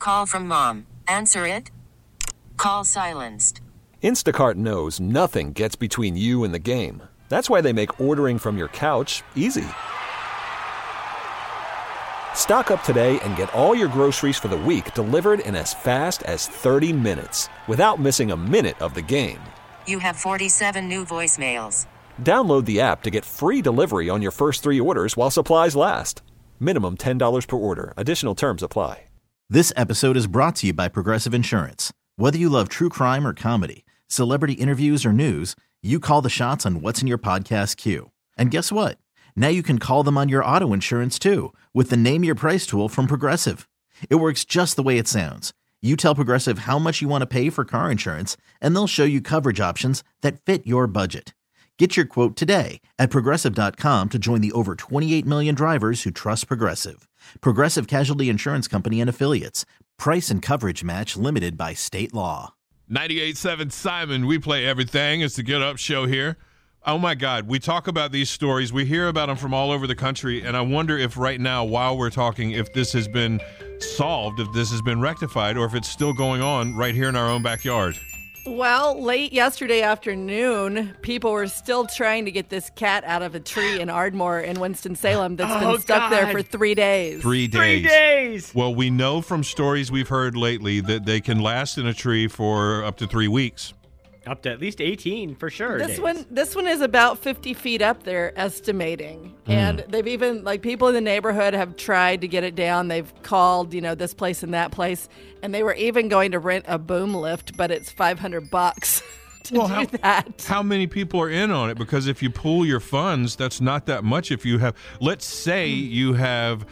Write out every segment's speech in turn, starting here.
call from mom. Answer it. Call silenced. Instacart knows nothing gets between you and the game. That's why they make ordering from your couch easy. Stock up today and get all your groceries for the week delivered in as fast as 30 minutes without missing a minute of the game. You have 47 new voicemails. Download the app to get free delivery on your first 3 orders while supplies last. Minimum $10 per order. Additional terms apply. This episode is brought to you by Progressive Insurance. Whether you love true crime or comedy, celebrity interviews or news, you call the shots on what's in your podcast queue. And guess what? Now you can call them on your auto insurance too with the Name Your Price tool from Progressive. It works just the way it sounds. You tell Progressive how much you want to pay for car insurance, and they'll show you coverage options that fit your budget. Get your quote today at Progressive.com to join the over 28 million drivers who trust Progressive. Progressive Casualty Insurance Company and Affiliates. Price and coverage match limited by state law. 98.7 Simon, we play everything. It's the Get Up Show here. Oh, my God. We talk about these stories. We hear about them from all over the country, and I wonder if right now, while we're talking, if this has been solved, if this has been rectified, or if it's still going on right here in our own backyard. Well, late yesterday afternoon, people were still trying to get this cat out of a tree in Ardmore in Winston-Salem that's been stuck there for 3 days. 3 days. 3 days! Well, we know from stories we've heard lately that they can last in a tree for up to 3 weeks. Up to at least 18 for sure. This one is about 50 feet up there, estimating. And they've even, people in the neighborhood have tried to get it down. They've called, this place and that place. And they were even going to rent a boom lift, but it's $500 to do that. How many people are in on it? Because if you pool your funds, that's not that much. If you have, let's say you have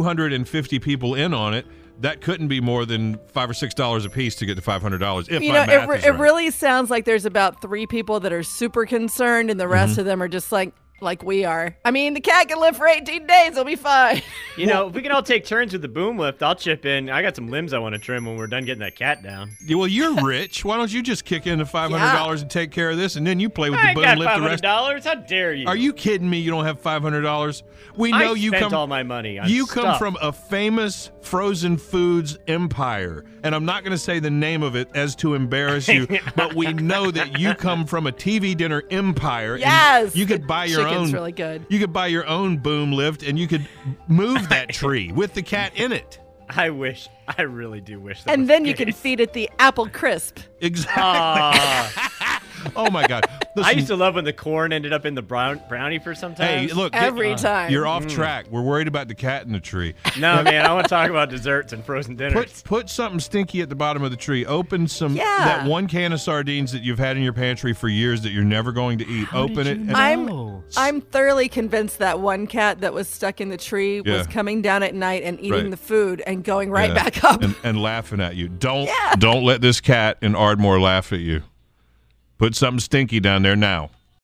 250 people in on it, that couldn't be more than $5 or $6 a piece to get to $500. If my math is right. It really sounds like there's about 3 people that are super concerned, and the rest of them are just like we are. I mean, the cat can live for 18 days. It'll be fine. If we can all take turns with the boom lift, I'll chip in. I got some limbs I want to trim when we're done getting that cat down. Well, you're rich. Why don't you just kick in the $500 and take care of this, and then you play with the boom lift the rest? $500? How dare you? Are you kidding me? You don't have $500? We know you spent all my money on You stuff. come from a famous frozen foods empire, and I'm not going to say the name of it as to embarrass you, but we know that you come from a TV dinner empire. Yes. You could buy your Chicken's own. really good. You could buy your own boom lift, and you could move that tree with the cat in it. I really do wish that. And then you can feed it the apple crisp. Exactly. Oh, my God. Listen, I used to love when the corn ended up in the brownie for some time. Hey, look. Every time. You're off track. We're worried about the cat in the tree. No, man, I want to talk about desserts and frozen dinners. Put something stinky at the bottom of the tree. Open that one can of sardines that you've had in your pantry for years that you're never going to eat. Open it. I'm thoroughly convinced that one cat that was stuck in the tree was coming down at night and eating the food and going right back up. And laughing at you. Don't let this cat in Ardmore laugh at you. Put something stinky down there now.